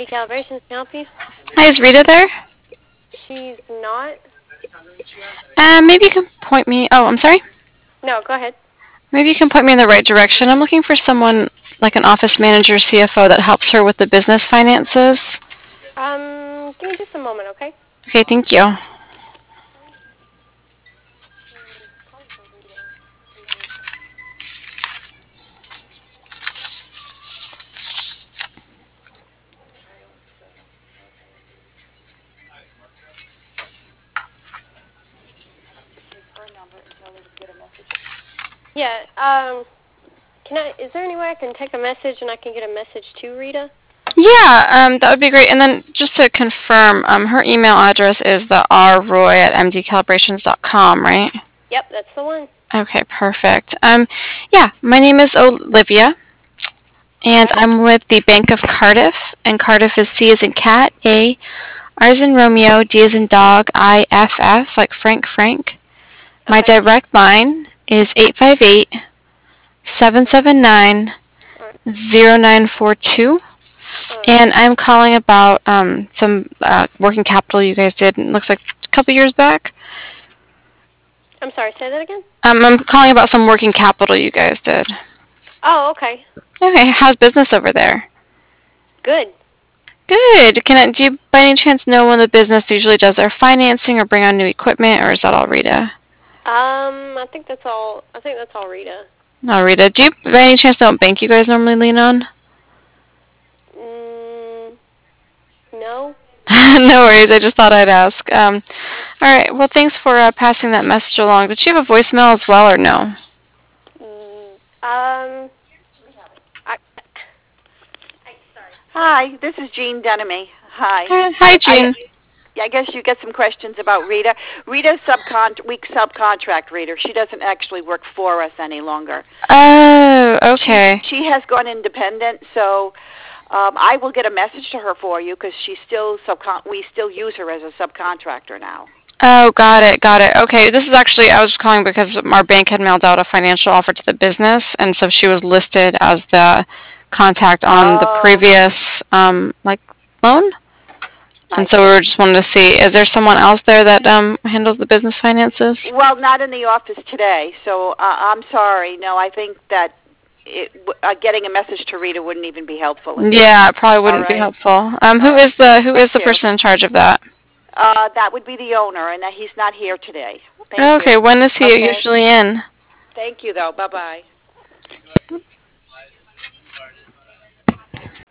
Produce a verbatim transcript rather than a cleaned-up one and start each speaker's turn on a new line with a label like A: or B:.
A: Calibrations, can I help you?
B: Hi, is Rita there?
A: She's not.
B: Um, maybe you can point me. Oh, I'm sorry.
A: No, go ahead.
B: Maybe you can point me in the right direction. I'm looking for someone like an office manager, C F O that helps her with the business finances.
A: Um, give me just a moment, okay?
B: Okay, thank you.
A: Yeah, um, can I, is there any way I can take a message and I can get a message to Rita?
B: Yeah, um, that would be great. And then just to confirm, um, her email address is the rroy at m d calibrations dot com, right?
A: Yep, that's the one.
B: Okay, perfect. Um, yeah, my name is Olivia, and
A: Alright.
B: I'm with the Bank of Cardiff, and Cardiff is C as in cat, A, R as in Romeo, D as in dog, I, F, F, like Frank Frank. My
A: Okay.
B: direct line is eight five eight, seven seven nine,
A: Alright.
B: zero nine four two.
A: Alright.
B: And I'm calling about um, some uh, working capital you guys did. It looks like a couple years back.
A: I'm sorry, say that again?
B: Um, I'm calling about some working capital you guys did.
A: Oh, okay.
B: Okay, how's business over there?
A: Good.
B: Good. Can I, do you by any chance know when the business usually does their financing or bring on new equipment, or is that all Rita?
A: Um, I think that's all, I think that's all Rita.
B: No, Rita. Do you by any chance know what bank you guys normally lean on?
A: Mm, no?
B: No worries. I just thought I'd ask. Um, all right. Well, thanks for uh, passing that message along. Did she have a voicemail as well, or no?
A: Mm, um, I,
C: Hi, this is Jean Denemy. Hi.
B: Hi, hi,
C: I, I,
B: Jean.
C: I guess you get some questions about Rita. Rita's subcon we subcontract Rita. She doesn't actually work for us any longer.
B: Oh,
C: She's
B: okay.
C: she has gone independent, so um, I will get a message to her for you because she's still subcon. We still use her as a subcontractor now.
B: Oh, got it, got it. Okay, this is actually, I was just calling because our bank had mailed out a financial offer to the business, and so she was listed as the contact on the
C: Oh,
B: previous, um, like, loan.
C: I
B: And so we
C: see.
B: were just wanting to see, is there someone else there that um, handles the business finances?
C: Well, not in the office today, so uh, I'm sorry. No, I think that it, uh, getting a message to Rita wouldn't even be helpful at this
B: Yeah, it
C: point.
B: probably
C: All
B: wouldn't be
C: right.
B: helpful. Um,
C: All
B: who
C: right.
B: is the who is
C: Thank
B: the
C: you.
B: person in charge of that?
C: Uh, that would be the owner, and uh, he's not here today. Thank
B: Okay,
C: you.
B: when is he
C: Okay.
B: usually in?
C: Thank you, though. Bye-bye.